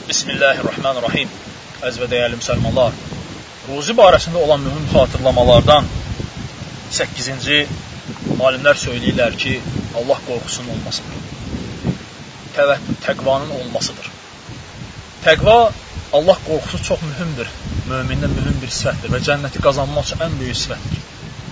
Bismillahirrahmanirrahim. Əziz və dəyərli müsəlmanlar, ruzi barəsində olan mühüm xatırlamalardan 8-ci alimlər söyləyirlər ki, Allah qorxusunun olmasıdır. Təqvanın olmasıdır. Təqva, Allah qorxusu çox mühümdür. Mömində mühüm bir sifətdir və cənnəti qazanmaq üçün ən böyük sifətdir.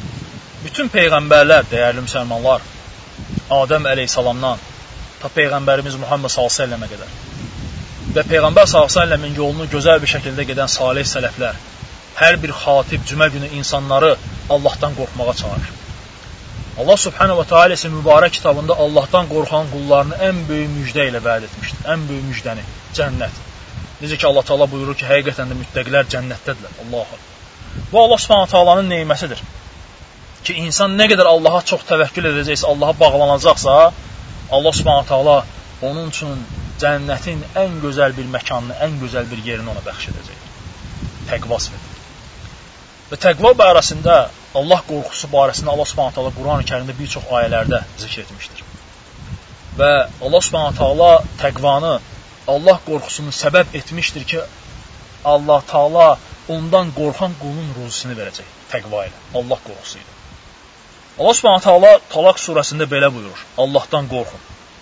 Bütün peyğəmbərlər, dəyərli müsəlmanlar, Adəm əleyhissalamdan ta Peyğəmbərimiz Muhammed s.ə.və qədər və Peyğəmbər s.ə.v-in yolunu gözəl bir şəkildə gedən salih sələflər, hər bir xatib cümə günü insanları Allahdan qorxmağa çağırır. Allah subhanahu wa ta'ala isə mübarək kitabında Allahdan qorxan qullarını ən böyük müjdə ilə vəd etmişdir. Ən böyük müjdəni, cənnət. Necə ki Allah Taala buyurur ki, həqiqətən də müttəqilər cənnətdədirlər. Allahu. Bu Allah subhanahu wa ta'alanın neməsidir. Ki insan nə qədər Allaha çox təvəkkül edəcəksə, Allaha bağlanacaqsa, Allah subhanahu wa ta'ala onun üçün cənnətin ən gözəl bir məkanını, ən gözəl bir yerini ona bəxş edəcək. Təqva sifəti. Və təqva barəsində, Allah qorxusu barəsində Allah subhanahu ta'ala Quran-ı Kərimdə bir çox ayələrdə zikr etmişdir. Və Allah subhanahu ta'ala təqvanı, Allah qorxusunu səbəb etmişdir ki, Allah ta'ala ondan qorxan qulun ruzisini verəcək. Təqva ilə, Allah qorxusu ilə. Allah subhanahu ta'ala Talaq surəsində belə buyurur, Allahdan qorxun.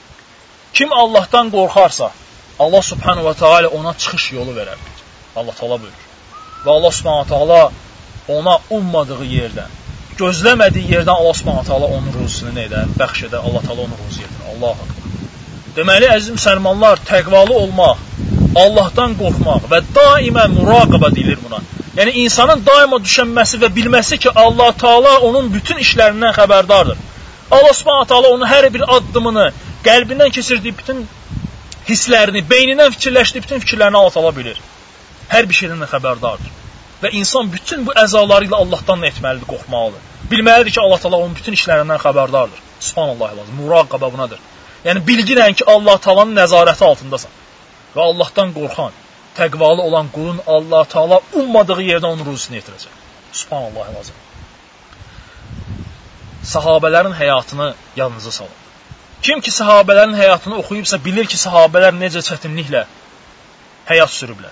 Kim Allahdan qorxarsa, Allah subhanahu wa ta'ala ona çıxış yolu verər. Allah ta'ala buyurur. Və Allah subhanahu wa ta'ala ona ummadığı yerdən, gözləmədiyi yerdən Allah subhanahu wa ta'ala onun ruzisini nə edər? Bəxş edər. Allah ta'ala onu ruzi edir. Allahu akbar. Deməli, əziz müsəlmanlar, təqvalı olmaq, Allahdan qorxmaq və daimən muraqabə deyilir buna. Yəni, insanın daima düşünməsi və bilməsi ki, Allah ta'ala onun bütün işlərindən xəbərdardır. Allah subhanahu wa ta'ala onun hər bir addımını, qəlbindən keçirdiyi bütün hisslərini, beynindən fikirləşdiyi bütün fikirlərini Allah ta'ala bilir. Hər bir şeydən də xəbərdardır. Və insan bütün bu əzaları ilə Allahdan nə etməlidir, qorxmalıdır. Bilməlidir ki, Allah ta'ala onun bütün işlərindən xəbərdardır. Subhanallah, muraqabə bunadır. Yəni, bilgirən ki, Allah ta'alanın nəzarəti altındasan. Və Allahdan qorxan, təqvalı olan qulun Allah ta'ala ummadığı yerdən onun ruzisini yetirəcək. Subhanallah, sahabələrin həyatını yanınıza salın. Kim ki, sahabələrin həyatını oxuyubsa, bilir ki, sahabələr necə çətinliklə həyat sürüblər.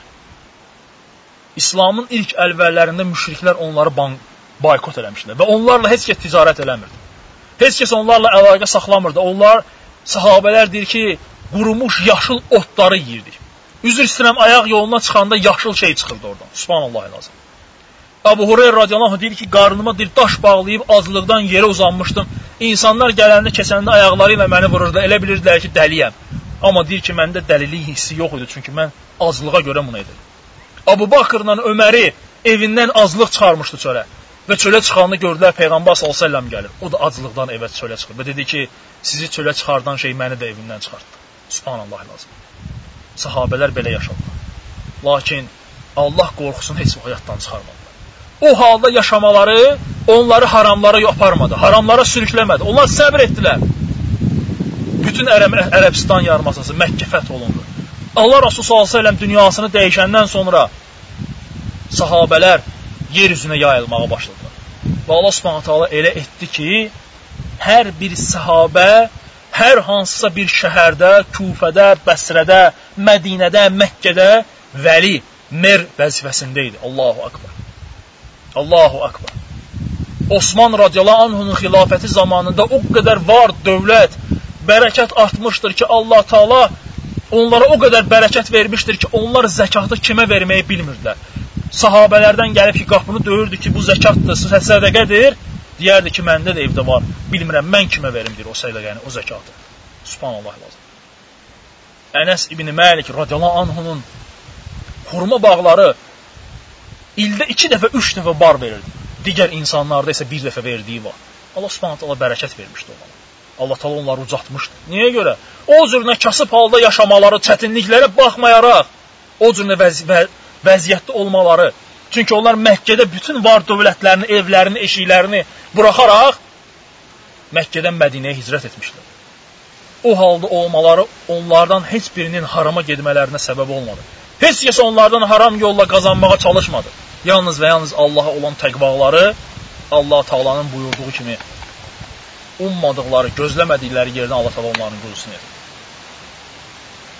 İslamın ilk əlvəllərində müşriklər onları boykot eləmişdilər və onlarla heç kəs ticarət eləmirdi. Heç kəs onlarla əlaqə saxlamırdı. Onlar, sahabələr deyir ki, qurumuş yaşıl otları yiyirdik. Üzr istəyirəm, ayaq yoluna çıxanda yaşıl şey çıxırdı oradan. Subhanallah lazım. Əbu Hureyra radiyallahu anh deyir ki, qarnıma bir daş bağlayıb aclıqdan yerə uzanmışdım. İnsanlar gələndə, keçəndə ayaqları ilə məni vururdu. Elə bilirdilər ki, dəliyəm. Amma deyir ki, məndə dəlilik hissi yox idi. Çünki mən aclığa görə bunu edirdim. Əbu Bakırla Öməri evindən aclıq çıxarmışdı çölə. Və çölə çıxanda gördülər Peyğəmbər s.ə.v gəlir. O da aclıqdan evə çölə çıxır. Və dedi ki, sizi çölə çıxardan şey məni də evindən çıxartdı. Subhanallah lazım. Sahabələr belə yaşadılar. Lakin Allah qorxusunu heç həyatdan çıxarmadılar. O halda yaşamaları onları haramlara aparmadı, haramlara sürükləmədi. Onlar səbr etdilər. Bütün Ərəbistan yarımadası Məkkə fəth olundu. Allah Rasulü s.ə.v dünyasını dəyişəndən sonra sahabələr yer üzünə yayılmağa başladılar. Və Allah s.ə.v elə etdi ki, hər bir sahabə hər hansısa bir şəhərdə, Küfədə, Bəsrədə, Mədinədə, Məkkədə vəli, mer vəzifəsində idi. Allahu akbar. Allahu akbar. Osman radiyallahu anhunun xilafəti zamanında o qədər var dövlət, bərəkət artmışdır ki, Allah Taala onlara o qədər bərəkət vermişdir ki, onlar zəkatı kimə verməyi bilmirdilər. Sahabələrdən gəlib ki, qapını döyürdü ki, bu zəkatdır, sədəqədir. Deyərdi ki, məndə də evdə var, bilmirəm, mən kimə verim, deyir o sədəqəni, o zəkatı. Subhanallah lazım. Ənəs ibn Məlik radiyallahu anhunun xurma bağları ildə 2 dəfə, 3 dəfə bar verirdi. Digər insanlarda isə 1 dəfə verdiyi var. Allah subhanət Allah bərəkət vermişdi onlara. Allah ta'ala onları ucatmışdı. Niyə görə? O cürünə kasıb halda yaşamaları, çətinliklərə baxmayaraq, o cürünə vəziyyətdə olmaları. Çünki onlar Məkkədə bütün var dövlətlərini, evlərini, eşiklərini buraxaraq Məkkədən Mədinəyə hicrət etmişlər. O halda olmaları onlardan heç birinin harama gedmələrinə səbəb olmadı. Heç kəs onlardan haram yolla qazanmağa çalışmadı. Yalnız və yalnız Allaha olan təqvaları Allah Taala'nın buyurduğu kimi ummadıqları, gözləmədikləri yerdən Allah Taala onların qullusunu edir.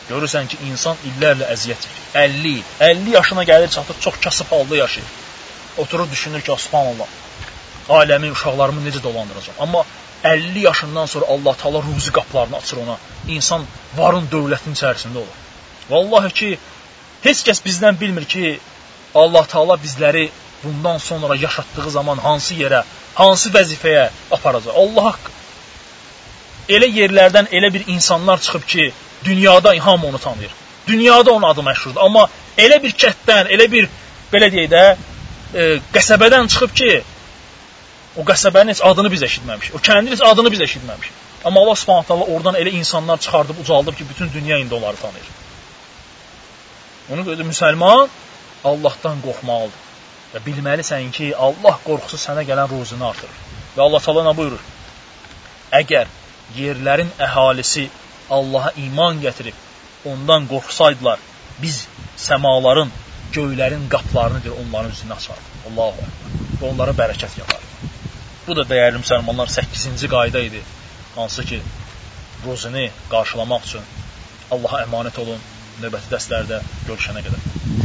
Görürsən ki, insan illərlə əziyyət çəkir. 50 yaşına gəlir, çatır, çox kasıb halda yaşayır. Oturur, düşünür ki, subhanallah, ailəmi, uşaqlarımı necə dolandıracam. Amma 50 yaşından sonra Allah Taala ruzi qapılarını açır ona. İnsan varın, dövlətin içərisində olur. Vallahi ki, heç kəs bizdən bilmir ki, Allah Taala bizləri bundan sonra yaşatdığı zaman hansı yerə, hansı vəzifəyə aparacaq. Allah haqqı. Elə yerlərdən elə bir insanlar çıxıb ki, dünyada hamı onu tanıyır. Dünyada onun adı məşhurdur. Amma elə bir kənddən, elə bir, belə deyək də, qəsəbədən çıxıb ki, o qəsəbənin heç adını biz eşitməmişik. O kəndin heç adını biz eşitməmişik. Amma Allah Subhanahu taala oradan elə insanlar çıxardıb, ucaldıb ki, bütün dünya indi onları tanıyır. Ona görə də müsəlman Allahdan qorxmalıdır. Və bilməlisən ki, Allah qorxusu sənə gələn ruzunu artırır. Və Allah Taala nə buyurur? Əgər yerlərin əhalisi Allaha iman gətirib, ondan qorxsaydılar, biz səmaların, göylərin qapılarını onların üzünə açardı. Allahu Ekber. Və onlara bərəkət yapardı. Bu da dəyərli müsəlmanlar 8-ci qayda idi. Hansı ki, ruzunu qarşılamaq üçün Allaha əmanət olun. Növbəti dərslərdə görüşənə qədər.